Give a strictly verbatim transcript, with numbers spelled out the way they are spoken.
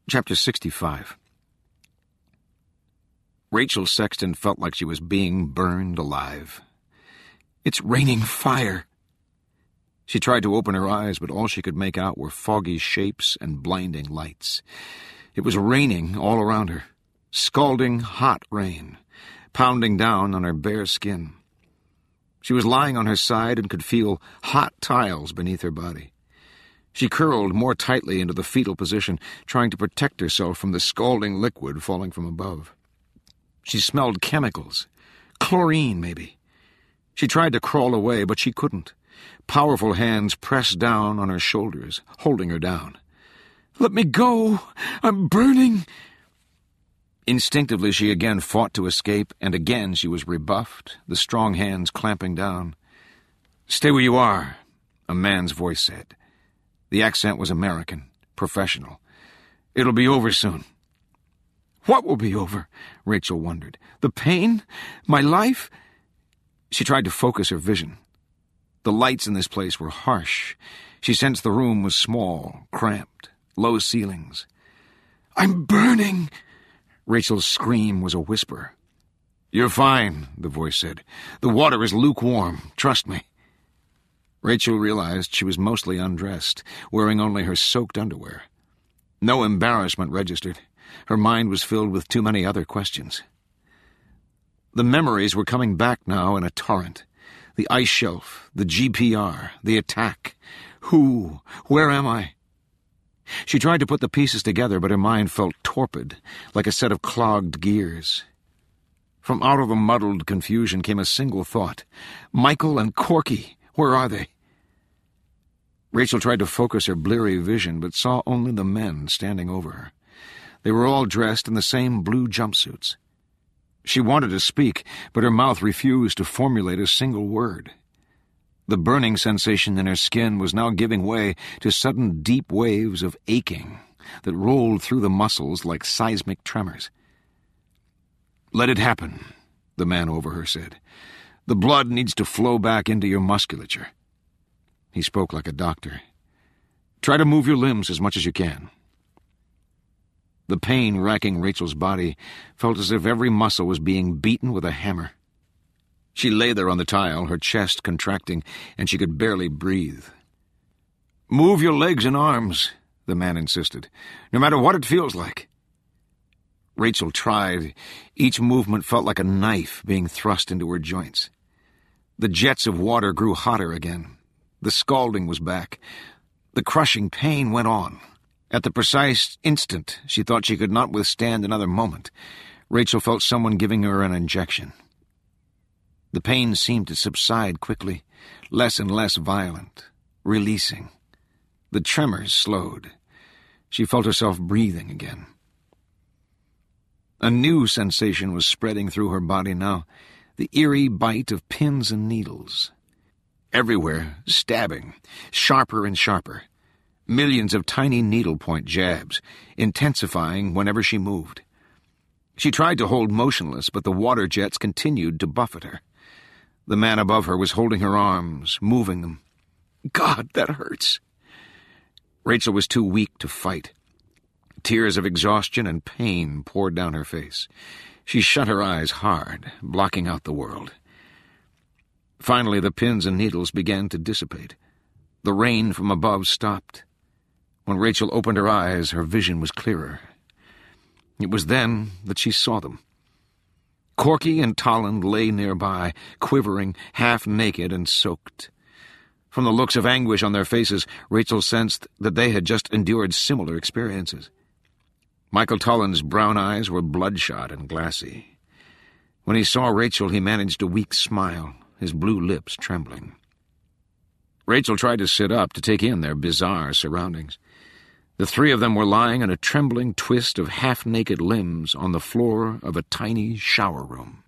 Chapter sixty-five. Rachel Sexton felt like she was being burned alive. It's raining fire. She tried to open her eyes, but all she could make out were foggy shapes and blinding lights. It was raining all around her, scalding hot rain, pounding down on her bare skin. She was lying on her side and could feel hot tiles beneath her body. She curled more tightly into the fetal position, trying to protect herself from the scalding liquid falling from above. She smelled chemicals. Chlorine, maybe. She tried to crawl away, but she couldn't. Powerful hands pressed down on her shoulders, holding her down. "Let me go! I'm burning!" Instinctively, she again fought to escape, and again she was rebuffed, the strong hands clamping down. "Stay where you are," a man's voice said. The accent was American, professional. "It'll be over soon." What will be over? Rachel wondered. The pain? My life? She tried to focus her vision. The lights in this place were harsh. She sensed the room was small, cramped, low ceilings. "I'm burning!" Rachel's scream was a whisper. "You're fine," the voice said. "The water is lukewarm. Trust me." Rachel realized she was mostly undressed, wearing only her soaked underwear. No embarrassment registered. Her mind was filled with too many other questions. The memories were coming back now in a torrent. The ice shelf, the G P R, the attack. Who? Where am I? She tried to put the pieces together, but her mind felt torpid, like a set of clogged gears. From out of the muddled confusion came a single thought. Michael and Corky, where are they? Rachel tried to focus her bleary vision, but saw only the men standing over her. They were all dressed in the same blue jumpsuits. She wanted to speak, but her mouth refused to formulate a single word. The burning sensation in her skin was now giving way to sudden deep waves of aching that rolled through the muscles like seismic tremors. "Let it happen," the man over her said. "The blood needs to flow back into your musculature." He spoke like a doctor. "Try to move your limbs as much as you can." The pain racking Rachel's body felt as if every muscle was being beaten with a hammer. She lay there on the tile, her chest contracting, and she could barely breathe. "Move your legs and arms," the man insisted, "no matter what it feels like." Rachel tried. Each movement felt like a knife being thrust into her joints. The jets of water grew hotter again. The scalding was back. The crushing pain went on. At the precise instant she thought she could not withstand another moment, Rachel felt someone giving her an injection. The pain seemed to subside quickly, less and less violent, releasing. The tremors slowed. She felt herself breathing again. A new sensation was spreading through her body now, the eerie bite of pins and needles. Everywhere, stabbing, sharper and sharper. Millions of tiny needlepoint jabs, intensifying whenever she moved. She tried to hold motionless, but the water jets continued to buffet her. The man above her was holding her arms, moving them. God, that hurts. Rachel was too weak to fight. Tears of exhaustion and pain poured down her face. She shut her eyes hard, blocking out the world. Finally, the pins and needles began to dissipate. The rain from above stopped. When Rachel opened her eyes, her vision was clearer. It was then that she saw them. Corky and Tolland lay nearby, quivering, half-naked and soaked. From the looks of anguish on their faces, Rachel sensed that they had just endured similar experiences. Michael Tolland's brown eyes were bloodshot and glassy. When he saw Rachel, he managed a weak smile, his blue lips trembling. Rachel tried to sit up to take in their bizarre surroundings. The three of them were lying in a trembling twist of half-naked limbs on the floor of a tiny shower room.